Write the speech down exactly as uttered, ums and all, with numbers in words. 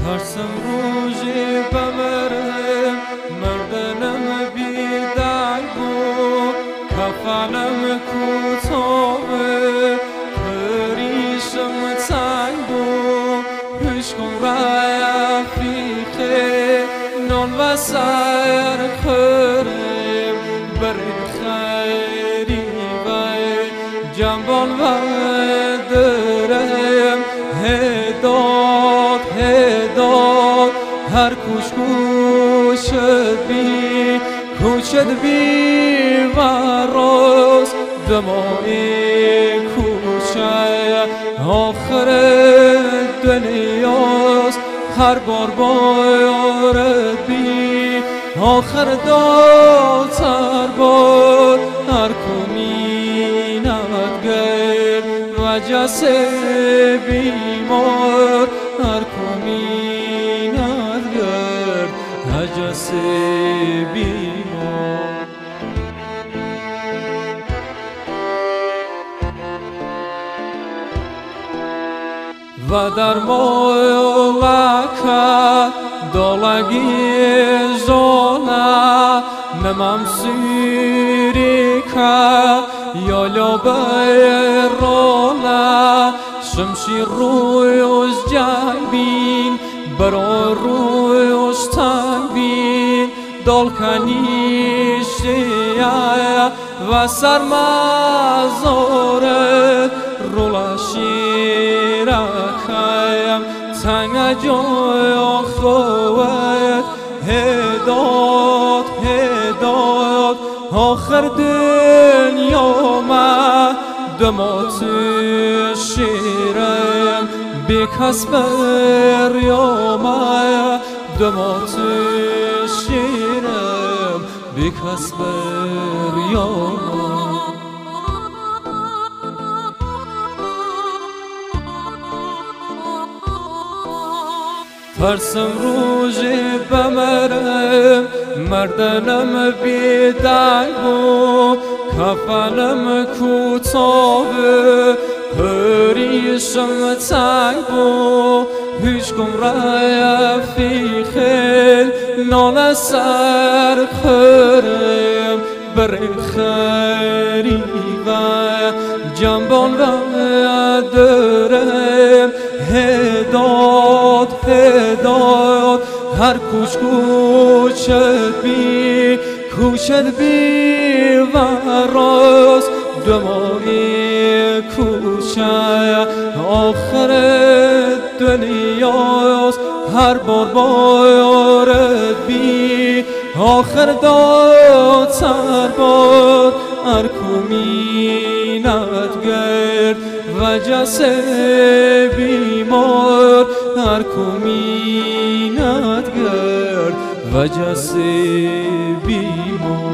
ترسم روزی بمرم مردنم بیدنگ بود کفنم کوتاه پریشم تنگ بود هشکم رای افریقه نان و سر خورم بری خیری و جنبان و درم هداد هداد هر کوش کوشد بی کوشد بی و راست دمای کوشه آخر دنیاست هر بار بارد بی آخر داتر بار هر کمینت گر و جسه بیمار هر کمینت گر و جسه بیمار و در مولکت دالگی زانه نمم سیری که یا لبه رانه شمشیر رویش جنگ بین برای رویش تنگ بین دال کنیشه و سرمزاره رولشی رکیم تنگ جای خوت هداد هداد آخر دنیا ما دمات شیرم بی کس بریامه دمات شیرم بی کس بریامه ترسم روزی بمرم مردنم بیدنگ بود کفنم کوتاه پریشم تنگ بود هیچکم رای افریقه نان سر خورم بری خیری و جنبان و درم هداد هداد هر کوش کوشد بی کوشد بی و راست دمای کوشه آخر دنیاست هر بار بارد بی آخر داتر بار هر کمینت گرد و جسه بیمار هر کمینت گرد و جسه بیمار